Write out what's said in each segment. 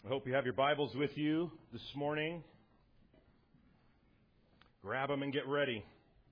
I hope you have your Bibles with you this morning. Grab them and get ready.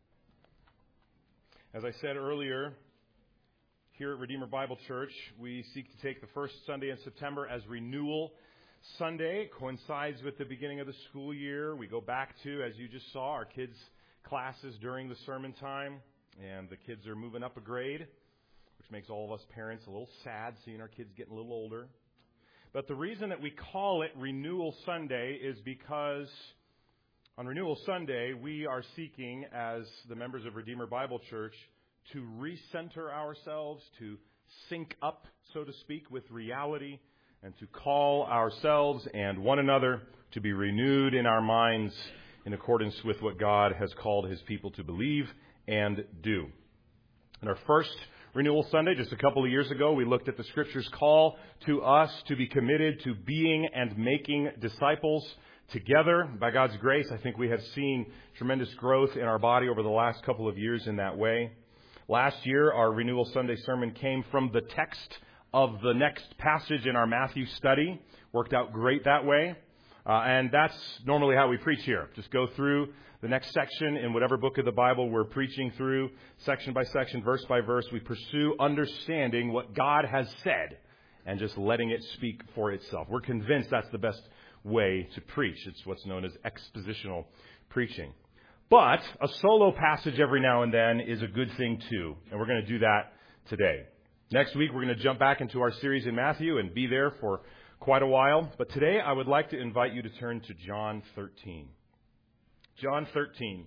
As I said earlier, here at Redeemer Bible Church, we seek to take the first Sunday in September as Renewal Sunday. It coincides with the beginning of the school year. We go back to, as you just saw, our kids' classes during the sermon time, and the kids are moving up a grade, which makes all of us parents a little sad seeing our kids getting a little older. But the reason that we call it Renewal Sunday is because on Renewal Sunday, we are seeking, as the members of Redeemer Bible Church, to recenter ourselves, to sync up, so to speak, with reality, and to call ourselves and one another to be renewed in our minds in accordance with what God has called His people to believe and do. In our first Renewal Sunday, just a couple of years ago, we looked at the Scripture's call to us to be committed to being and making disciples together. By God's grace, I think we have seen tremendous growth in our body over the last couple of years in that way. Last year, our Renewal Sunday sermon came from the text of the next passage in our Matthew study. Worked out great that way. And that's normally how we preach here. Just go through the next section in whatever book of the Bible we're preaching through, section by section, verse by verse. We pursue understanding what God has said and just letting it speak for itself. We're convinced that's the best way to preach. It's what's known as expositional preaching. But a solo passage every now and then is a good thing too, and we're going to do that today. Next week, we're going to jump back into our series in Matthew and be there for quite a while. But today, I would like to invite you to turn to John 13. John 13.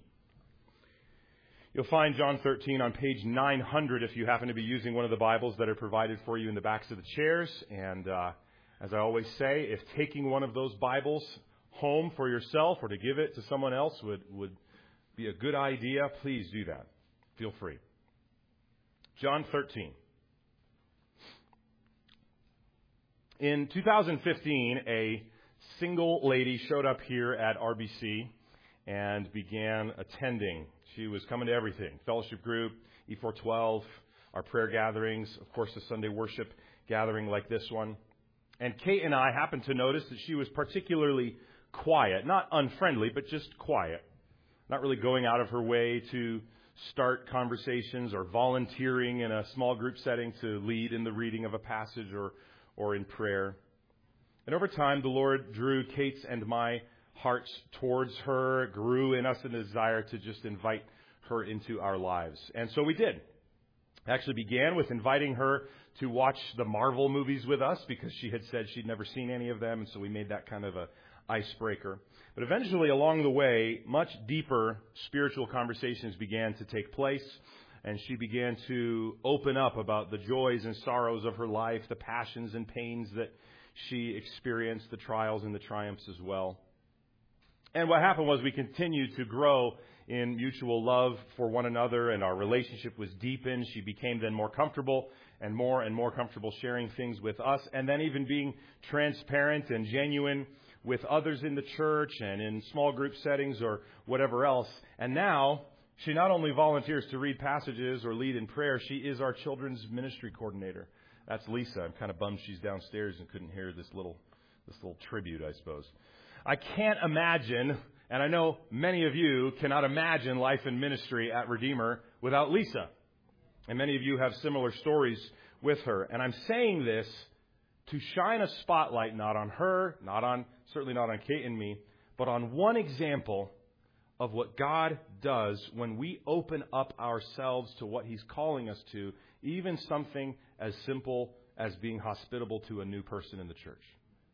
You'll find John 13 on page 900 if you happen to be using one of the Bibles that are provided for you in the backs of the chairs. And as I always say, if taking one of those Bibles home for yourself or to give it to someone else would be a good idea, please do that. Feel free. John 13. In 2015, a single lady showed up here at RBC and began attending. She was coming to everything. Fellowship group, E412, our prayer gatherings, of course, the Sunday worship gathering like this one. And Kate and I happened to notice that she was particularly quiet, not unfriendly, but just quiet. Not really going out of her way to start conversations or volunteering in a small group setting to lead in the reading of a passage or in prayer. And over time, the Lord drew Kate's and my hearts towards her, grew in us a desire to just invite her into our lives. And so we did. Actually began with inviting her to watch the Marvel movies with us because she had said she'd never seen any of them, and so we made that kind of a icebreaker. But eventually, along the way, much deeper spiritual conversations began to take place, and she began to open up about the joys and sorrows of her life, the passions and pains that she experienced, the trials and the triumphs as well. And what happened was we continued to grow in mutual love for one another, and our relationship was deepened. She became then more comfortable and more comfortable sharing things with us, and then even being transparent and genuine with others in the church and in small group settings or whatever else. And now she not only volunteers to read passages or lead in prayer, she is our children's ministry coordinator. That's Lisa. I'm kind of bummed she's downstairs and couldn't hear this little tribute, I suppose. I can't imagine, and I know many of you cannot imagine life in ministry at Redeemer without Lisa. And many of you have similar stories with her. And I'm saying this to shine a spotlight not on her, certainly not on Kate and me, but on one example of what God does when we open up ourselves to what He's calling us to, even something as simple as being hospitable to a new person in the church.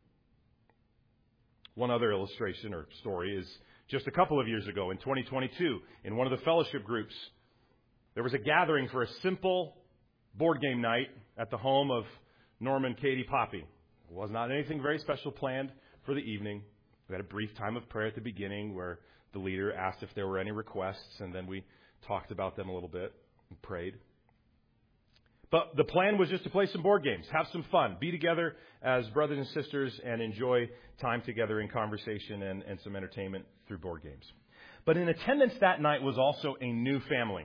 One other illustration or story is just a couple of years ago in 2022, in one of the fellowship groups, there was a gathering for a simple board game night at the home of Norman, Katie, Poppy. It was not anything very special planned for the evening. We had a brief time of prayer at the beginning where the leader asked if there were any requests, and then we talked about them a little bit and prayed. But the plan was just to play some board games, have some fun, be together as brothers and sisters, and enjoy time together in conversation and some entertainment through board games. But in attendance that night was also a new family.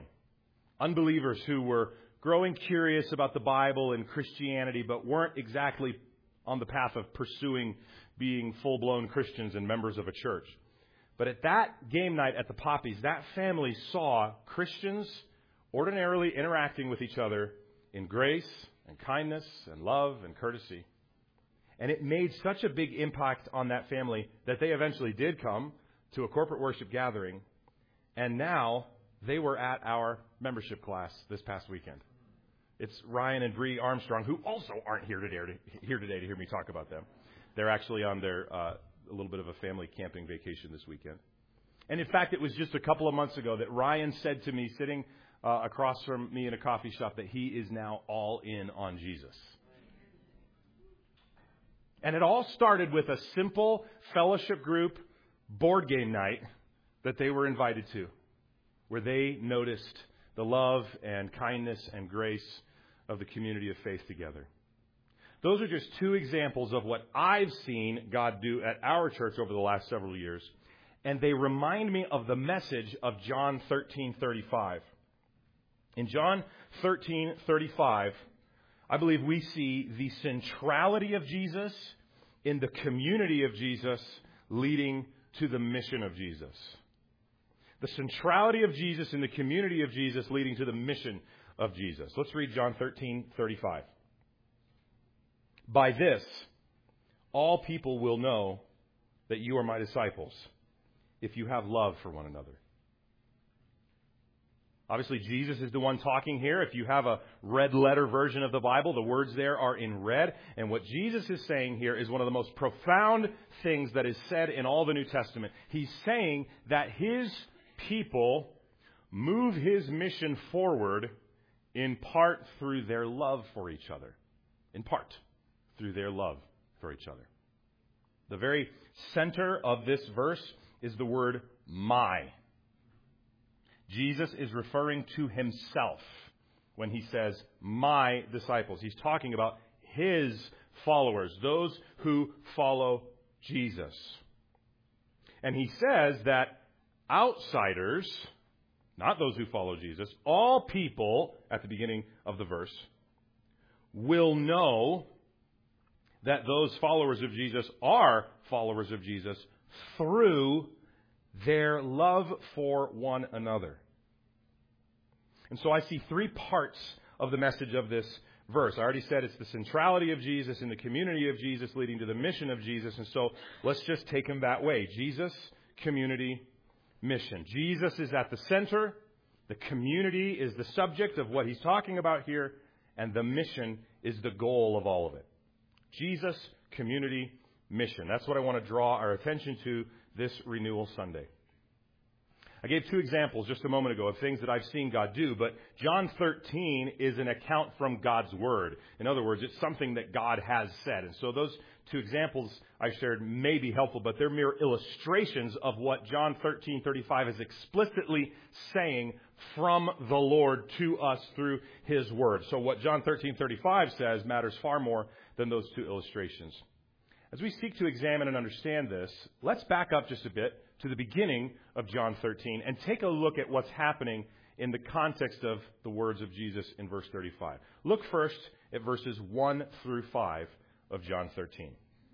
Unbelievers who were growing curious about the Bible and Christianity, but weren't exactly on the path of pursuing being full-blown Christians and members of a church. But at that game night at the Poppies, that family saw Christians ordinarily interacting with each other in grace and kindness and love and courtesy. And it made such a big impact on that family that they eventually did come to a corporate worship gathering. And now they were at our membership class this past weekend. It's Ryan and Bree Armstrong, who also aren't here today to hear me talk about them. They're actually on their a little bit of a family camping vacation this weekend. And in fact, it was just a couple of months ago that Ryan said to me, sitting across from me in a coffee shop, that he is now all in on Jesus. And it all started with a simple fellowship group board game night that they were invited to, where they noticed the love and kindness and grace of the community of faith together. Those are just two examples of what I've seen God do at our church over the last several years, and they remind me of the message of John 13:35. In John 13:35, I believe we see the centrality of Jesus in the community of Jesus leading to the mission of Jesus. The centrality of Jesus in the community of Jesus leading to the mission of Jesus. Let's read John 13:35. By this, all people will know that you are my disciples, if you have love for one another. Obviously, Jesus is the one talking here. If you have a red letter version of the Bible, the words there are in red. And what Jesus is saying here is one of the most profound things that is said in all the New Testament. He's saying that his people move his mission forward in part through their love for each other. In part through their love for each other. The very center of this verse is the word my. Jesus is referring to himself when he says, my disciples. He's talking about his followers, those who follow Jesus. And he says that outsiders, not those who follow Jesus, all people, at the beginning of the verse, will know that those followers of Jesus are followers of Jesus through their love for one another. And so I see three parts of the message of this verse. I already said it's the centrality of Jesus in the community of Jesus leading to the mission of Jesus. And so let's just take them that way. Jesus, community, mission. Jesus is at the center. The community is the subject of what he's talking about here. And the mission is the goal of all of it. Jesus, community, mission. That's what I want to draw our attention to this Renewal Sunday. I gave two examples just a moment ago of things that I've seen God do, but John 13 is an account from God's Word. In other words, it's something that God has said. And so those two examples I shared may be helpful, but they're mere illustrations of what John 13:35 is explicitly saying from the Lord to us through his Word. So what John 13:35 says matters far more than those two illustrations. As we seek to examine and understand this, let's back up just a bit to the beginning of John 13 and take a look at what's happening in the context of the words of Jesus in verse 35. Look first at verses 1 through 5 of John 13.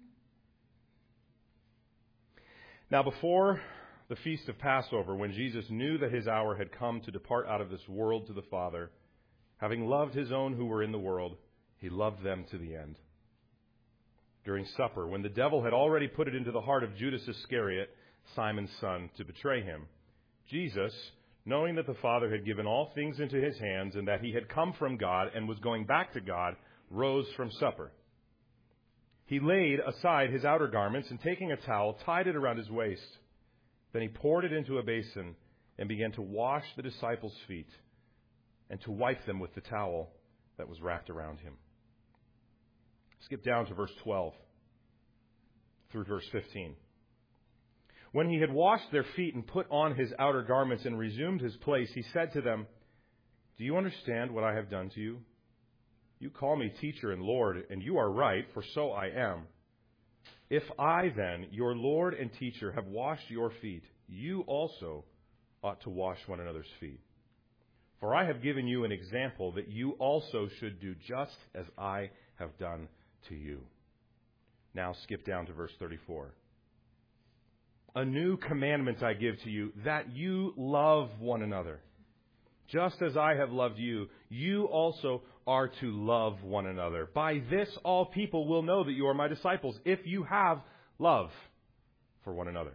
Now, before the feast of Passover, when Jesus knew that his hour had come to depart out of this world to the Father, having loved his own who were in the world, he loved them to the end. During supper, when the devil had already put it into the heart of Judas Iscariot, Simon's son, to betray him, Jesus, knowing that the Father had given all things into his hands and that he had come from God and was going back to God, rose from supper. He laid aside his outer garments and taking a towel, tied it around his waist. Then he poured it into a basin and began to wash the disciples' feet and to wipe them with the towel that was wrapped around him. Skip down to verse 12 through verse 15. When he had washed their feet and put on his outer garments and resumed his place, he said to them, "Do you understand what I have done to you? You call me teacher and Lord, and you are right, for so I am. If I then, your Lord and teacher, have washed your feet, you also ought to wash one another's feet. For I have given you an example that you also should do just as I have done to you." Now skip down to verse 34. A new commandment I give to you, that you love one another. Just as I have loved you, you also are to love one another. By this all people will know that you are my disciples, if you have love for one another.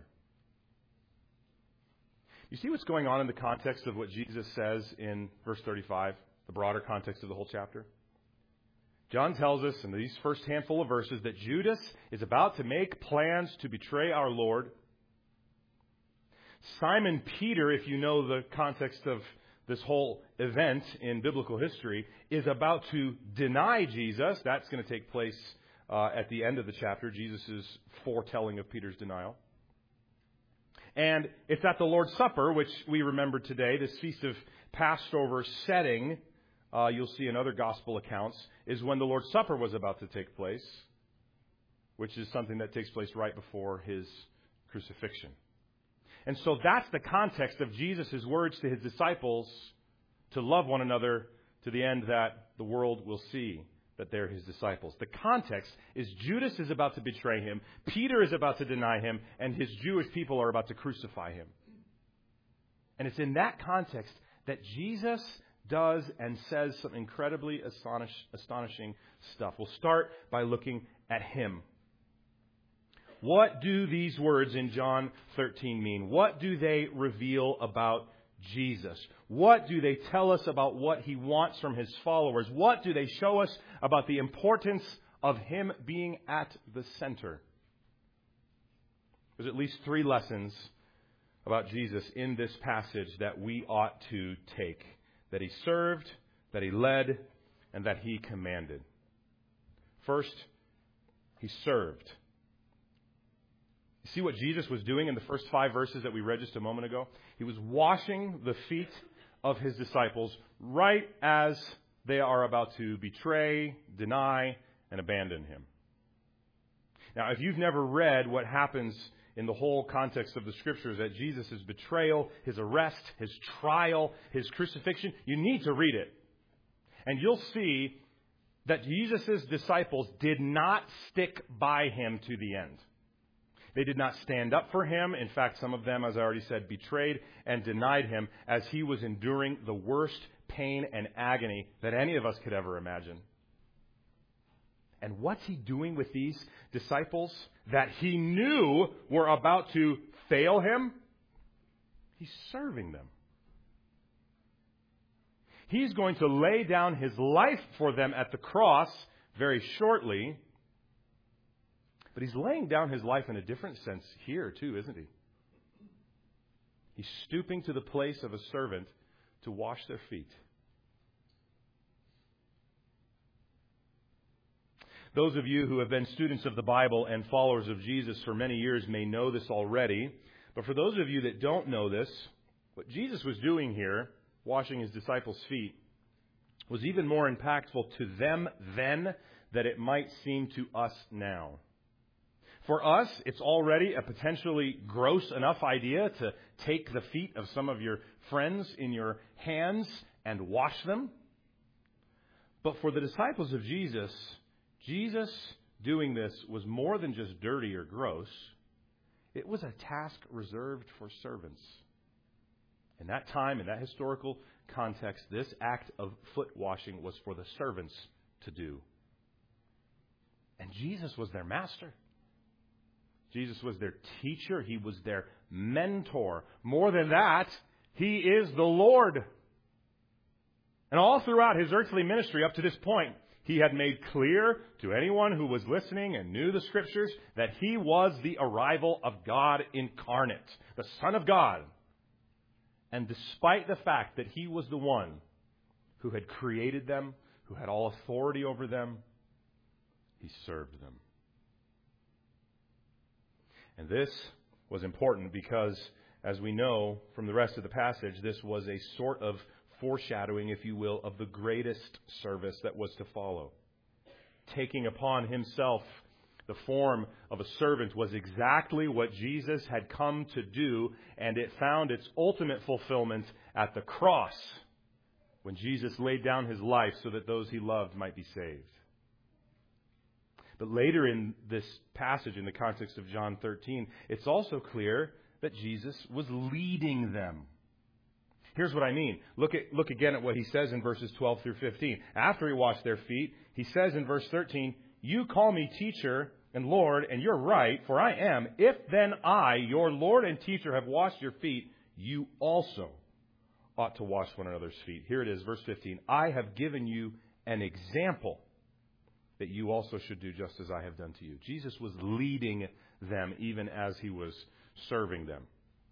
You see what's going on in the context of what Jesus says in verse 35, the broader context of the whole chapter? John tells us in these first handful of verses that Judas is about to make plans to betray our Lord. Simon Peter, if you know the context of this whole event in biblical history, is about to deny Jesus. That's going to take place at the end of the chapter, Jesus' foretelling of Peter's denial. And it's at the Lord's Supper, which we remember today, this Feast of Passover setting, you'll see in other gospel accounts, is when the Lord's Supper was about to take place, which is something that takes place right before his crucifixion. And so that's the context of Jesus' words to his disciples to love one another to the end that the world will see that they're his disciples. The context is Judas is about to betray him, Peter is about to deny him, and his Jewish people are about to crucify him. And it's in that context that Jesus does and says some incredibly astonishing stuff. We'll start by looking at him. What do these words in John 13 mean? What do they reveal about Jesus? What do they tell us about what he wants from his followers? What do they show us about the importance of him being at the center? There's at least 3 lessons about Jesus in this passage that we ought to take. That he served, that he led, and that he commanded. First, he served. See what Jesus was doing in the first 5 verses that we read just a moment ago? He was washing the feet of his disciples right as they are about to betray, deny, and abandon him. Now, if you've never read what happens in the whole context of the Scriptures at Jesus' betrayal, his arrest, his trial, his crucifixion, you need to read it. And you'll see that Jesus' disciples did not stick by him to the end. They did not stand up for him. In fact, some of them, as I already said, betrayed and denied him as he was enduring the worst pain and agony that any of us could ever imagine. And what's he doing with these disciples that he knew were about to fail him? He's serving them. He's going to lay down his life for them at the cross very shortly. But he's laying down his life in a different sense here, too, isn't he? He's stooping to the place of a servant to wash their feet. Those of you who have been students of the Bible and followers of Jesus for many years may know this already. But for those of you that don't know this, what Jesus was doing here, washing his disciples' feet, was even more impactful to them then than it might seem to us now. For us, it's already a potentially gross enough idea to take the feet of some of your friends in your hands and wash them. But for the disciples of Jesus, Jesus doing this was more than just dirty or gross. It was a task reserved for servants. In that time, in that historical context, this act of foot washing was for the servants to do. And Jesus was their master. Jesus was their teacher. He was their mentor. More than that, he is the Lord. And all throughout his earthly ministry up to this point, he had made clear to anyone who was listening and knew the Scriptures that he was the arrival of God incarnate, the Son of God. And despite the fact that he was the one who had created them, who had all authority over them, he served them. And this was important because, as we know from the rest of the passage, this was a sort of foreshadowing, if you will, of the greatest service that was to follow. Taking upon himself the form of a servant was exactly what Jesus had come to do, and it found its ultimate fulfillment at the cross, when Jesus laid down his life so that those he loved might be saved. But later in this passage, in the context of John 13, it's also clear that Jesus was leading them. Here's what I mean. Look again at what he says in verses 12 through 15. After he washed their feet, he says in verse 13, "You call me teacher and Lord, and you're right, for I am. If then I, your Lord and teacher, have washed your feet, you also ought to wash one another's feet." Here it is, verse 15. "I have given you an example that you also should do just as I have done to you." Jesus was leading them even as he was serving them.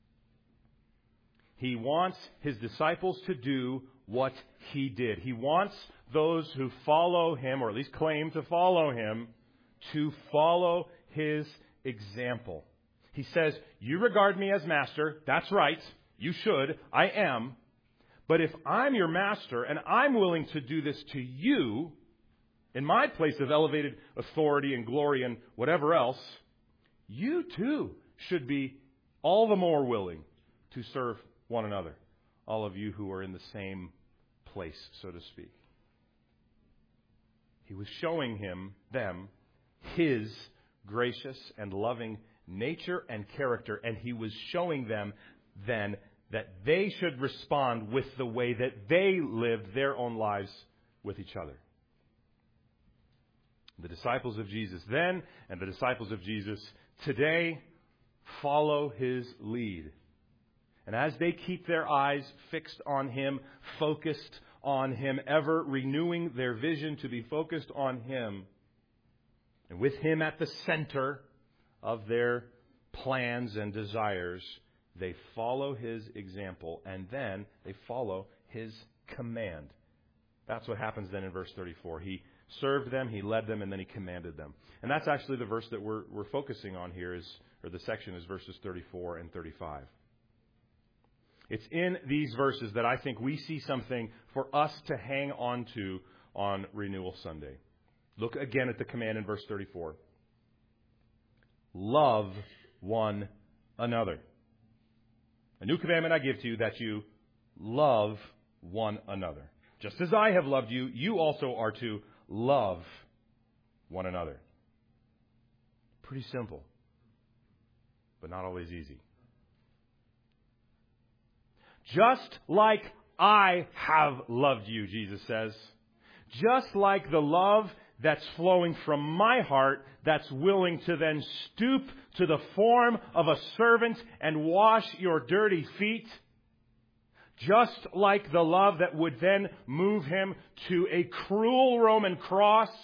He wants his disciples to do what he did. He wants those who follow him, or at least claim to follow him, to follow his example. He says, "You regard me as master. That's right. You should. I am. But if I'm your master and I'm willing to do this to you, in my place of elevated authority and glory and whatever else, you too should be all the more willing to serve one another, all of you who are in the same place, so to speak." He was showing them his gracious and loving nature and character, and he was showing them then that they should respond with the way that they lived their own lives with each other. The disciples of Jesus then and the disciples of Jesus today follow his lead. And as they keep their eyes fixed on him, focused on him, ever renewing their vision to be focused on him, and with him at the center of their plans and desires, they follow his example, and then they follow his command. That's what happens then in verse 34. He served them, he led them, and then he commanded them. And that's actually the verse that we're focusing on here, or the section is verses 34 and 35. It's in these verses that I think we see something for us to hang on to on Renewal Sunday. Look again at the command in verse 34. "Love one another. A new commandment I give to you, that you love one another. Just as I have loved you, you also are to love one another." Pretty simple, but not always easy. "Just like I have loved you," Jesus says. Just like the love that's flowing from my heart, that's willing to then stoop to the form of a servant and wash your dirty feet. Just like the love that would then move him to a cruel Roman cross,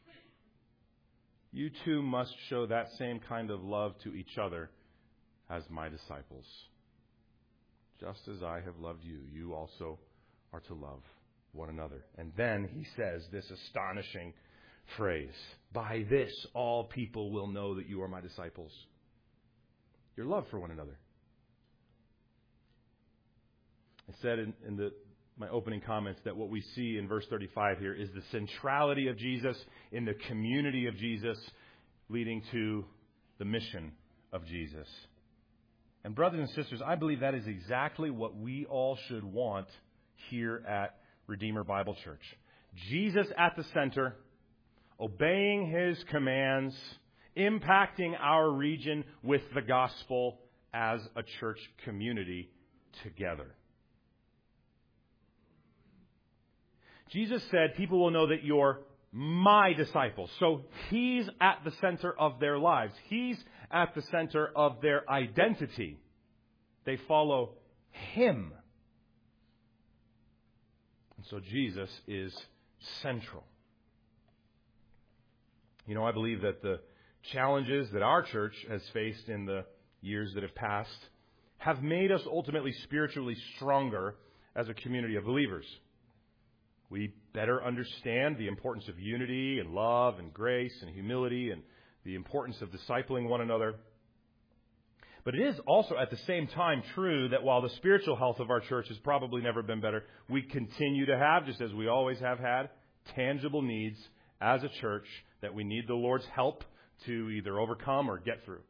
you too must show that same kind of love to each other as my disciples. Just as I have loved you, you also are to love one another. And then he says this astonishing phrase, "By this all people will know that you are my disciples." Your love for one another. I said in my opening comments that what we see in verse 35 here is the centrality of Jesus in the community of Jesus, leading to the mission of Jesus. And brothers and sisters, I believe that is exactly what we all should want here at Redeemer Bible Church. Jesus at the center, obeying his commands, impacting our region with the gospel as a church community together. Jesus said, "People will know that you're my disciples." So he's at the center of their lives. He's at the center of their identity. They follow him. And so Jesus is central. You know, I believe that the challenges that our church has faced in the years that have passed have made us ultimately spiritually stronger as a community of believers. We better understand the importance of unity and love and grace and humility and the importance of discipling one another. But it is also at the same time true that while the spiritual health of our church has probably never been better, we continue to have, just as we always have had, tangible needs as a church that we need the Lord's help to either overcome or get through.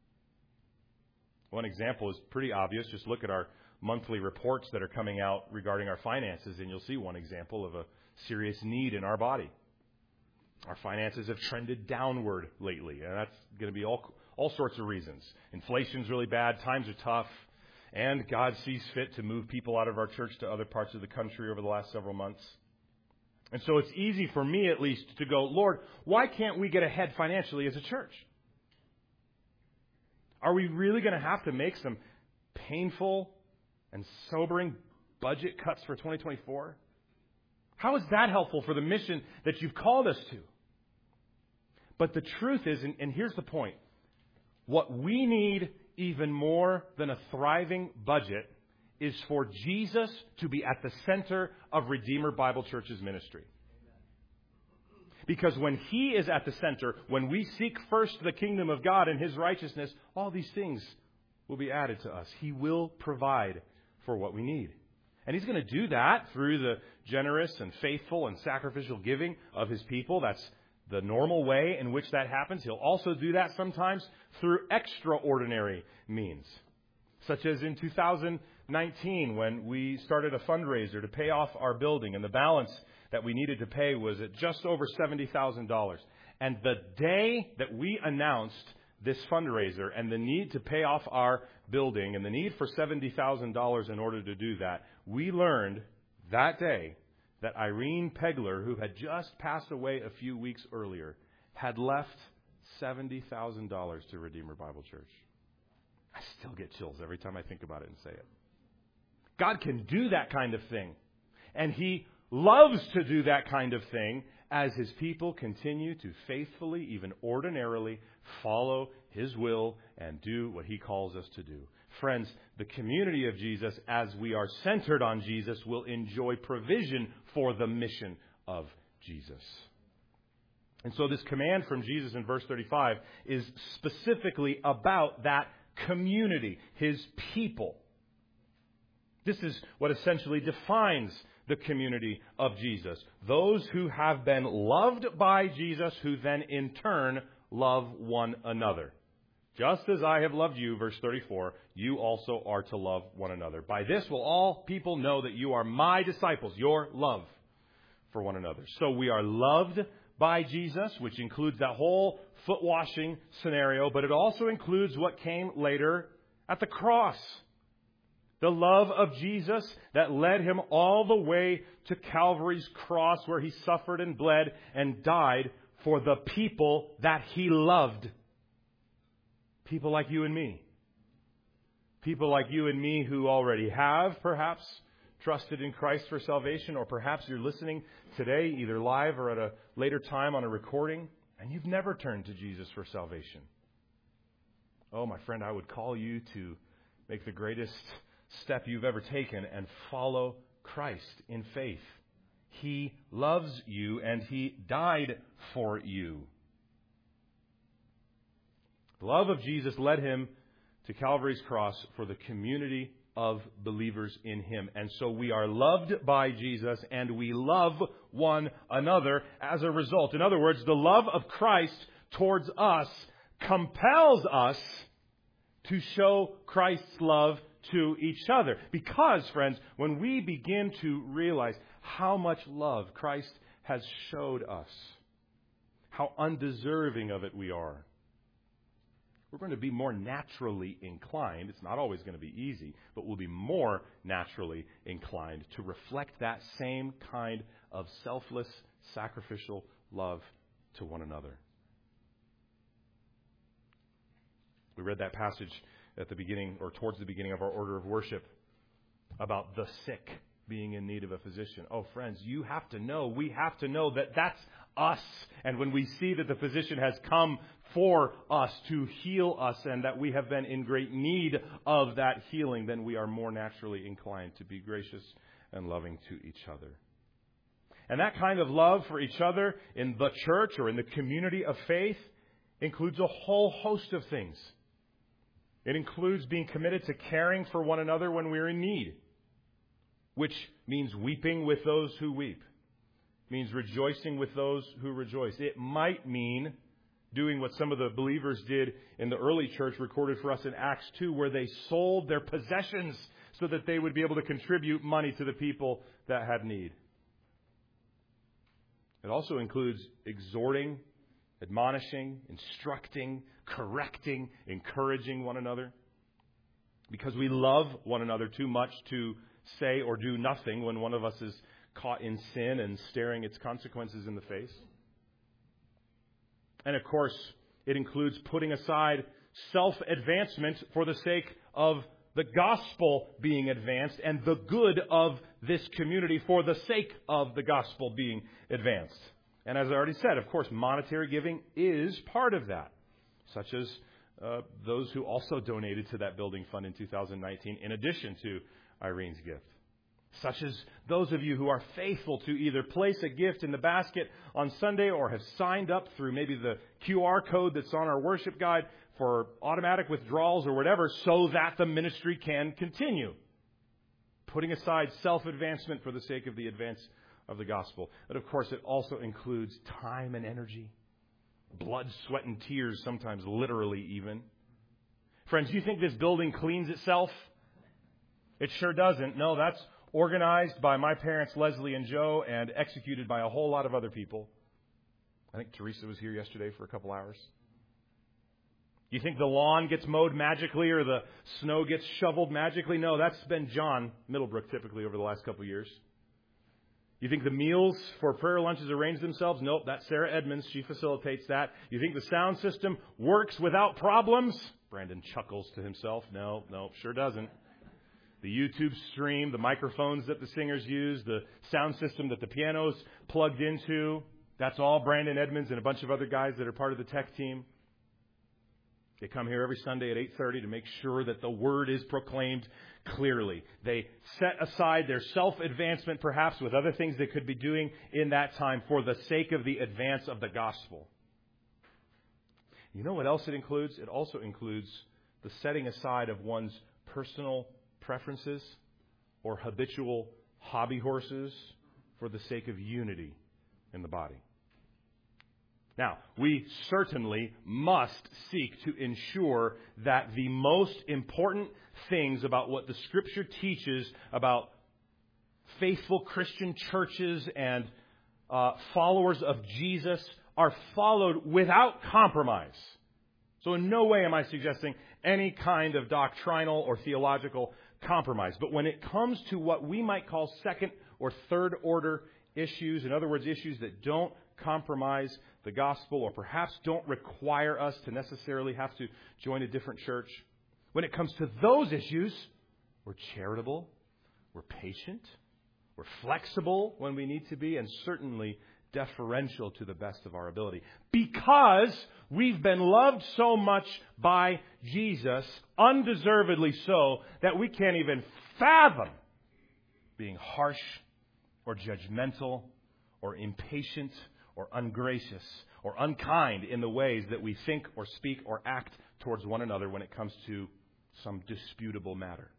One example is pretty obvious. Just look at our monthly reports that are coming out regarding our finances, and you'll see one example of a serious need in our body. Our finances have trended downward lately, and that's going to be all sorts of reasons. Inflation's really bad, times are tough, and God sees fit to move people out of our church to other parts of the country over the last several months. And so it's easy for me, at least, to go, Lord, why can't we get ahead financially as a church? Are we really going to have to make some painful and sobering budget cuts for 2024? How is that helpful for the mission that you've called us to? But the truth is, and here's the point, what we need even more than a thriving budget is for Jesus to be at the center of Redeemer Bible Church's ministry. Because when He is at the center, when we seek first the kingdom of God and His righteousness, all these things will be added to us. He will provide for what we need. And He's going to do that through the generous and faithful and sacrificial giving of His people. That's the normal way in which that happens. He'll also do that sometimes through extraordinary means, such as in 2019 when we started a fundraiser to pay off our building, and the balance that we needed to pay was at just over $70,000. And the day that we announced this fundraiser and the need to pay off our building and the need for $70,000 in order to do that, we learned that day that Irene Pegler, who had just passed away a few weeks earlier, had left $70,000 to Redeemer Bible Church. I still get chills every time I think about it and say it. God can do that kind of thing. And He loves to do that kind of thing as His people continue to faithfully, even ordinarily, follow His will and do what He calls us to do. Friends, the community of Jesus, as we are centered on Jesus, will enjoy provision for the mission of Jesus. And so this command from Jesus in verse 35 is specifically about that community, His people. This is what essentially defines the community of Jesus. Those who have been loved by Jesus, who then in turn love one another. Just as I have loved you, verse 34, you also are to love one another. By this will all people know that you are my disciples, your love for one another. So we are loved by Jesus, which includes that whole foot washing scenario, but it also includes what came later at the cross. The love of Jesus that led Him all the way to Calvary's cross, where He suffered and bled and died for the people that He loved. People like you and me. People like you and me who already have, perhaps, trusted in Christ for salvation, or perhaps you're listening today, either live or at a later time on a recording, and you've never turned to Jesus for salvation. Oh, my friend, I would call you to make the greatest step you've ever taken and follow Christ in faith. He loves you and He died for you. The love of Jesus led Him to Calvary's cross for the community of believers in Him. And so we are loved by Jesus and we love one another as a result. In other words, the love of Christ towards us compels us to show Christ's love to each other. Because, friends, when we begin to realize how much love Christ has showed us, how undeserving of it we are, we're going to be more naturally inclined. It's not always going to be easy, but we'll be more naturally inclined to reflect that same kind of selfless, sacrificial love to one another. We read that passage at the beginning, or towards the beginning of our order of worship, about the sick being in need of a physician. Oh, friends, you have to know, we have to know that that's us. And when we see that the physician has come for us to heal us and that we have been in great need of that healing, then we are more naturally inclined to be gracious and loving to each other. And that kind of love for each other in the church or in the community of faith includes a whole host of things. It includes being committed to caring for one another when we're in need, which means weeping with those who weep. It means rejoicing with those who rejoice. It might mean doing what some of the believers did in the early church, recorded for us in Acts 2, where they sold their possessions so that they would be able to contribute money to the people that had need. It also includes exhorting, admonishing, instructing, correcting, encouraging one another. Because we love one another too much to say or do nothing when one of us is caught in sin and staring its consequences in the face. And of course, it includes putting aside self-advancement for the sake of the gospel being advanced and the good of this community for the sake of the gospel being advanced. And as I already said, of course, monetary giving is part of that, such as those who also donated to that building fund in 2019 in addition to Irene's gift. Such as those of you who are faithful to either place a gift in the basket on Sunday or have signed up through maybe the QR code that's on our worship guide for automatic withdrawals or whatever so that the ministry can continue. Putting aside self-advancement for the sake of the advance of the gospel. But of course, it also includes time and energy, blood, sweat, and tears, sometimes literally even. Friends, do you think this building cleans itself? It sure doesn't. No, that's organized by my parents, Leslie and Joe, and executed by a whole lot of other people. I think Teresa was here yesterday for a couple hours. Do you think the lawn gets mowed magically or the snow gets shoveled magically? No, that's been John Middlebrook typically over the last couple of years. You think the meals for prayer lunches arrange themselves? Nope, that's Sarah Edmonds. She facilitates that. You think the sound system works without problems? Brandon chuckles to himself. No, sure doesn't. The YouTube stream, the microphones that the singers use, the sound system that the piano's plugged into, that's all Brandon Edmonds and a bunch of other guys that are part of the tech team. They come here every Sunday at 8:30 to make sure that the word is proclaimed clearly. They set aside their self-advancement, perhaps with other things they could be doing in that time for the sake of the advance of the gospel. You know what else it includes? It also includes the setting aside of one's personal preferences or habitual hobby horses for the sake of unity in the body. Now, we certainly must seek to ensure that the most important things about what the Scripture teaches about faithful Christian churches and followers of Jesus are followed without compromise. So in no way am I suggesting any kind of doctrinal or theological compromise. But when it comes to what we might call second or third order issues, in other words, issues that don't compromise the gospel or perhaps don't require us to necessarily have to join a different church, when it comes to those issues, we're charitable, we're patient, we're flexible when we need to be, and certainly deferential to the best of our ability. Because we've been loved so much by Jesus, undeservedly so, that we can't even fathom being harsh or judgmental or impatient or ungracious or unkind in the ways that we think or speak or act towards one another when it comes to some disputable matter.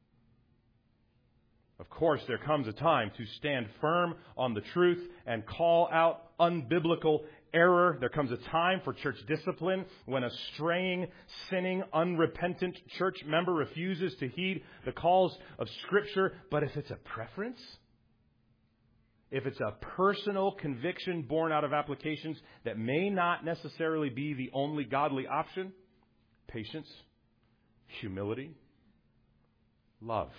Of course, there comes a time to stand firm on the truth and call out unbiblical error. There comes a time for church discipline when a straying, sinning, unrepentant church member refuses to heed the calls of Scripture. But if it's a preference, if it's a personal conviction born out of applications that may not necessarily be the only godly option, patience, humility, love.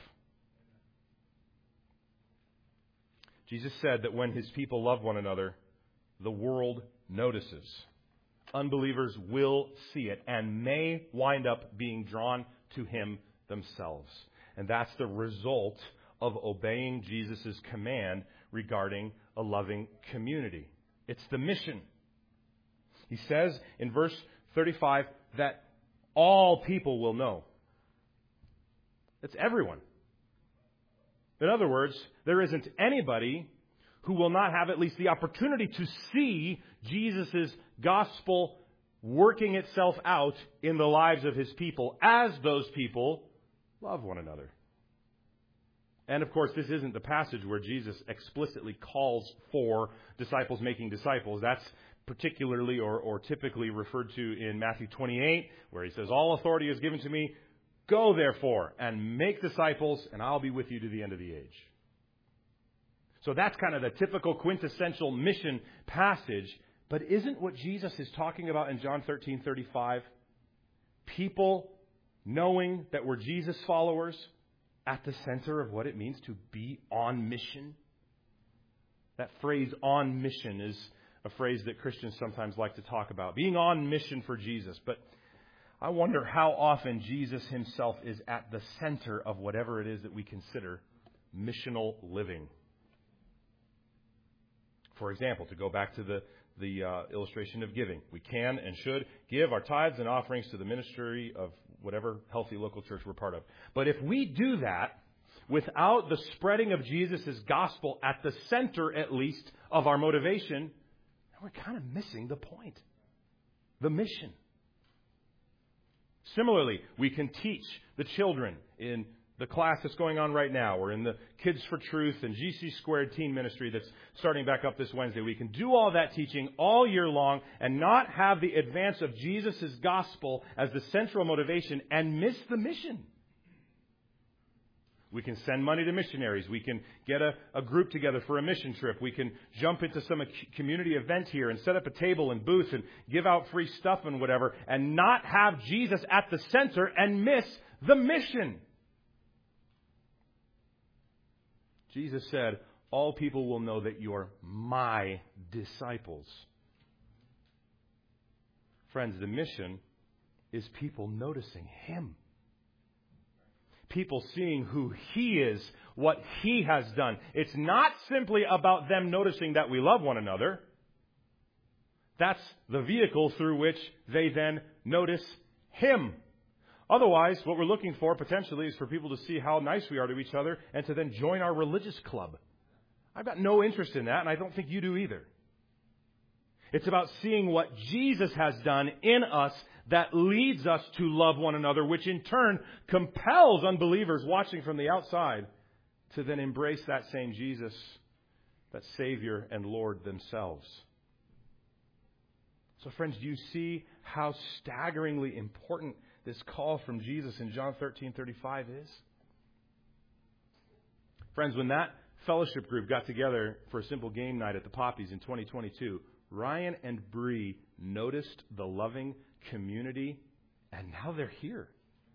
Jesus said that when His people love one another, the world notices. Unbelievers will see it and may wind up being drawn to Him themselves. And that's the result of obeying Jesus' command regarding a loving community. It's the mission. He says in verse 35 that all people will know. It's everyone. In other words, there isn't anybody who will not have at least the opportunity to see Jesus' gospel working itself out in the lives of His people as those people love one another. And of course, this isn't the passage where Jesus explicitly calls for disciples making disciples. That's particularly or typically referred to in Matthew 28, where He says, "All authority is given to me. Go, therefore, and make disciples, and I'll be with you to the end of the age." So that's kind of the typical quintessential mission passage. But isn't what Jesus is talking about in John 13:35 people knowing that we're Jesus followers at the center of what it means to be on mission? That phrase, on mission, is a phrase that Christians sometimes like to talk about. Being on mission for Jesus. But I wonder how often Jesus himself is at the center of whatever it is that we consider missional living. For example, to go back to the illustration of giving. We can and should give our tithes and offerings to the ministry of whatever healthy local church we're part of. But if we do that without the spreading of Jesus' gospel at the center, at least, of our motivation, then we're kind of missing the point. The mission. Similarly, we can teach the children in the class that's going on right now, or in the Kids for Truth and GC Squared teen ministry that's starting back up this Wednesday. We can do all that teaching all year long and not have the advance of Jesus' gospel as the central motivation and miss the mission. We can send money to missionaries. We can get a group together for a mission trip. We can jump into some community event here and set up a table and booth and give out free stuff and whatever, and not have Jesus at the center and miss the mission. Jesus said, all people will know that you're my disciples. Friends, the mission is people noticing him. People seeing who he is, what he has done. It's not simply about them noticing that we love one another. That's the vehicle through which they then notice him. Otherwise, what we're looking for potentially is for people to see how nice we are to each other and to then join our religious club. I've got no interest in that, and I don't think you do either. It's about seeing what Jesus has done in us that leads us to love one another, which in turn compels unbelievers watching from the outside to then embrace that same Jesus, that Savior and Lord themselves. So friends, do you see how staggeringly important this call from Jesus in John 13:35 is? Friends, when that fellowship group got together for a simple game night at the Poppies in 2022, Ryan and Bree noticed the loving community, and now they're here.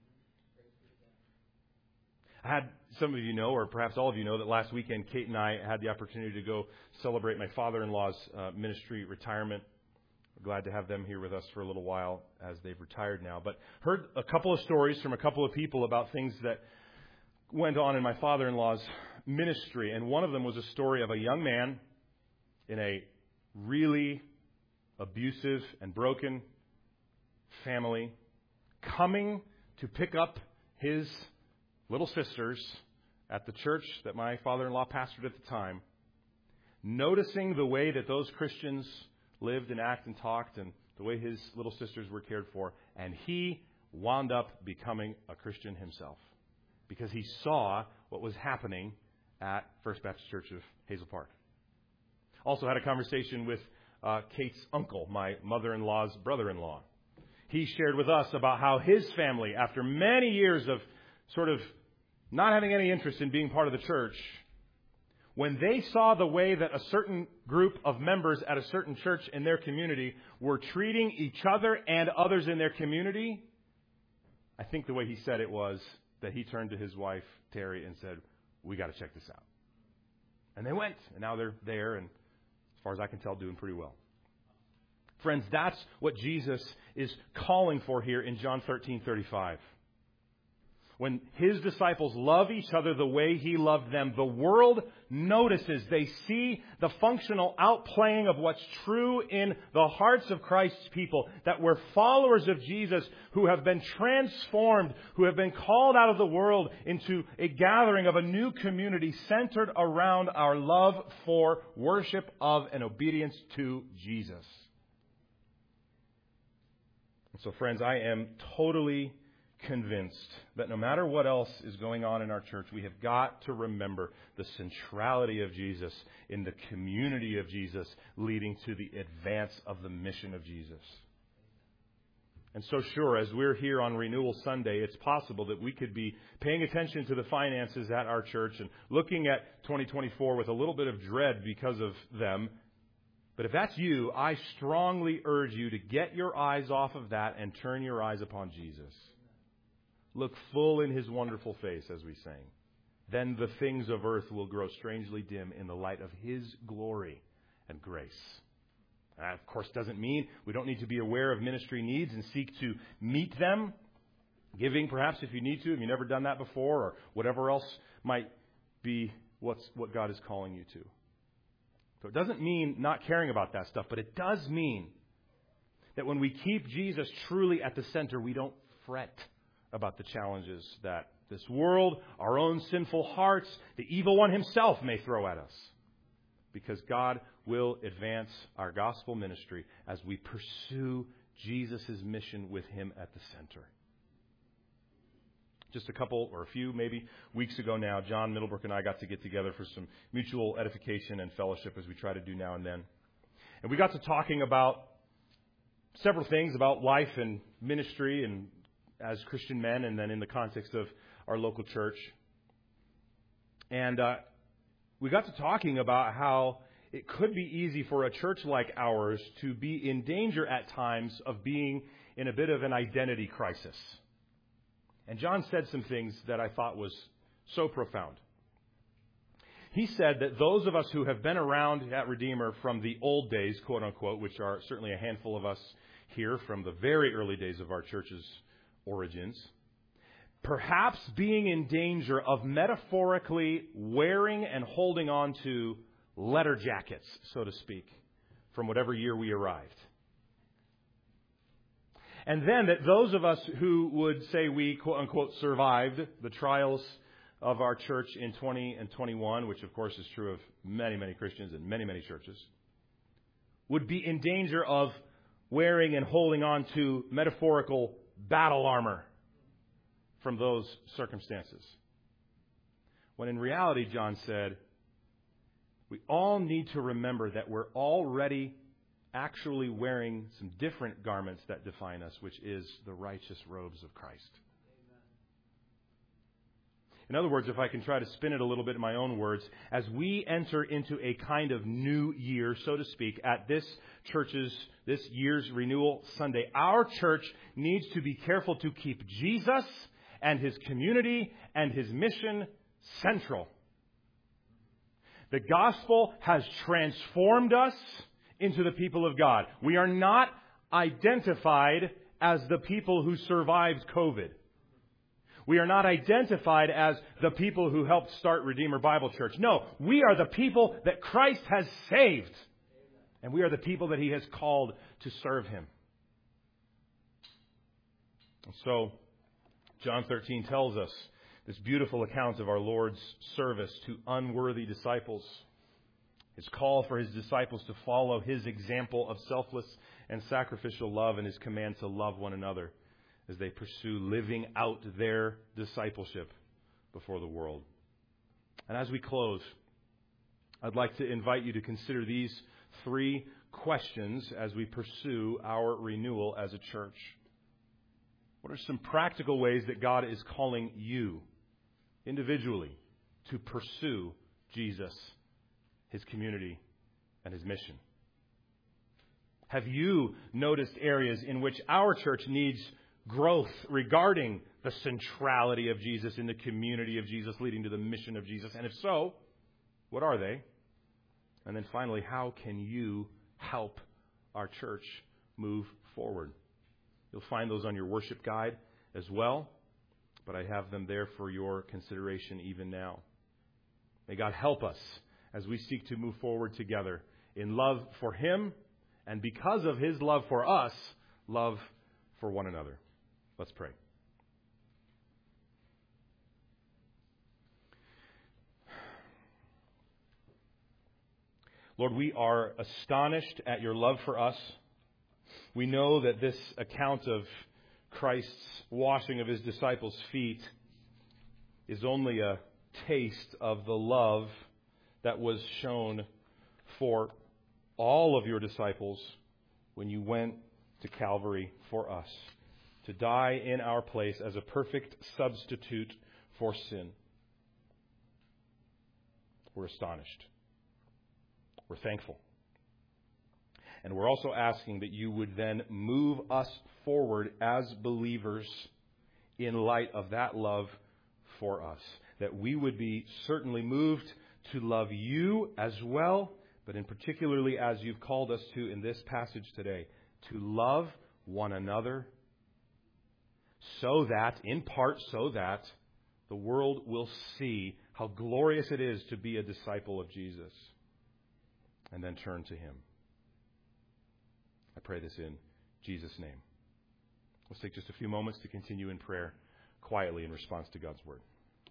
I had some of you know, or perhaps all of you know, that last weekend Kate and I had the opportunity to go celebrate my father-in-law's ministry retirement. We're glad to have them here with us for a little while as they've retired now. But heard a couple of stories from a couple of people about things that went on in my father-in-law's ministry. And one of them was a story of a young man in a really abusive and broken family coming to pick up his little sisters at the church that my father-in-law pastored at the time, noticing the way that those Christians lived and acted and talked and the way his little sisters were cared for, and he wound up becoming a Christian himself because he saw what was happening at First Baptist Church of Hazel Park. Also had a conversation with Kate's uncle, my mother-in-law's brother-in-law. He shared with us about how his family, after many years of sort of not having any interest in being part of the church, when they saw the way that a certain group of members at a certain church in their community were treating each other and others in their community, I think the way he said it was that he turned to his wife, Terry, and said, "We got to check this out." And they went, and now they're there, and as far as I can tell, doing pretty well. Friends, that's what Jesus is calling for here in John 13:35. When his disciples love each other the way he loved them, the world notices. They see the functional outplaying of what's true in the hearts of Christ's people, that we're followers of Jesus who have been transformed, who have been called out of the world into a gathering of a new community centered around our love for, worship of, and obedience to Jesus. And so, friends, I am totally convinced that no matter what else is going on in our church, we have got to remember the centrality of Jesus in the community of Jesus, leading to the advance of the mission of Jesus. And so sure, as we're here on Renewal Sunday, it's possible that we could be paying attention to the finances at our church and looking at 2024 with a little bit of dread because of them. But if that's you, I strongly urge you to get your eyes off of that and turn your eyes upon Jesus. Look full in His wonderful face, as we sang. Then the things of earth will grow strangely dim in the light of His glory and grace. That, of course, doesn't mean we don't need to be aware of ministry needs and seek to meet them. Giving, perhaps, if you need to, if you've never done that before, or whatever else might be what God is calling you to. So it doesn't mean not caring about that stuff, but it does mean that when we keep Jesus truly at the center, we don't fret about the challenges that this world, our own sinful hearts, the evil one himself may throw at us. Because God will advance our gospel ministry as we pursue Jesus' mission with Him at the center. Just a couple or a few maybe weeks ago now, John Middlebrook and I got to get together for some mutual edification and fellowship as we try to do now and then. And we got to talking about several things about life and ministry and as Christian men and then in the context of our local church. And we got to talking about how it could be easy for a church like ours to be in danger at times of being in a bit of an identity crisis. And John said some things that I thought was so profound. He said that those of us who have been around at Redeemer from the old days, quote unquote, which are certainly a handful of us here from the very early days of our church's origins, perhaps being in danger of metaphorically wearing and holding on to letter jackets, so to speak, from whatever year we arrived. And then that those of us who would say we, quote unquote, survived the trials of our church in 20 and 21, which of course is true of many, many Christians in many, many churches, would be in danger of wearing and holding on to metaphorical battle armor from those circumstances. When in reality, John said, we all need to remember that we're already actually wearing some different garments that define us, which is the righteous robes of Christ. Amen. In other words, if I can try to spin it a little bit in my own words, as we enter into a kind of new year, so to speak, at this year's Renewal Sunday, our church needs to be careful to keep Jesus and His community and His mission central. The gospel has transformed us into the people of God. We are not identified as the people who survived COVID. We are not identified as the people who helped start Redeemer Bible Church. No, we are the people that Christ has saved. And we are the people that He has called to serve Him. And so, John 13 tells us this beautiful account of our Lord's service to unworthy disciples. His call for His disciples to follow His example of selfless and sacrificial love and His command to love one another as they pursue living out their discipleship before the world. And as we close, I'd like to invite you to consider these 3 questions as we pursue our renewal as a church. What are some practical ways that God is calling you individually to pursue Jesus, His community, and His mission? Have you noticed areas in which our church needs growth regarding the centrality of Jesus in the community of Jesus, leading to the mission of Jesus? And if so, what are they? And then finally, how can you help our church move forward? You'll find those on your worship guide as well, but I have them there for your consideration even now. May God help us as we seek to move forward together in love for Him, and because of His love for us, love for one another. Let's pray. Lord, we are astonished at Your love for us. We know that this account of Christ's washing of His disciples' feet is only a taste of the love that was shown for all of Your disciples when You went to Calvary for us. to die in our place as a perfect substitute for sin. We're astonished. We're thankful. And we're also asking that you would then move us forward as believers in light of that love for us. That we would be certainly moved to love you as well, but in particularly as you've called us to in this passage today, to love one another so that, in part so that, the world will see how glorious it is to be a disciple of Jesus and then turn to Him. I pray this in Jesus' name. Let's take just a few moments to continue in prayer quietly in response to God's Word.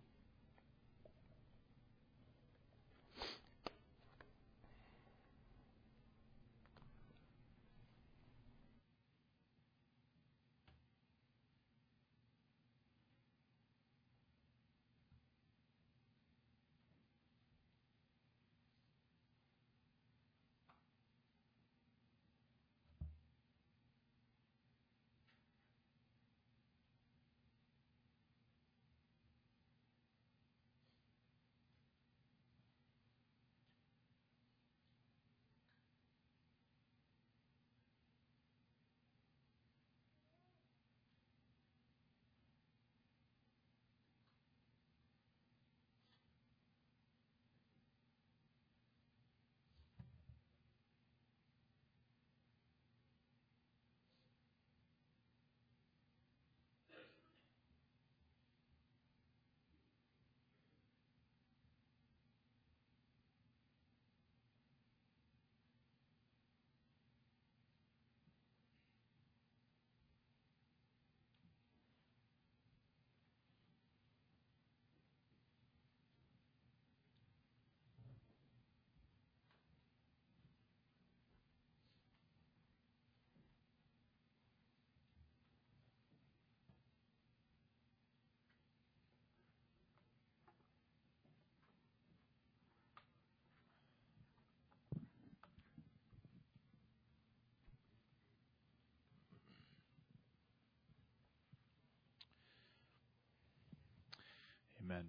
Amen.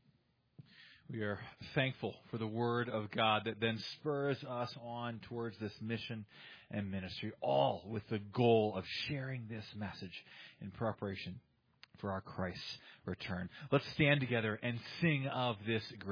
We are thankful for the Word of God that then spurs us on towards this mission and ministry, all with the goal of sharing this message in preparation for our Christ's return. Let's stand together and sing of this great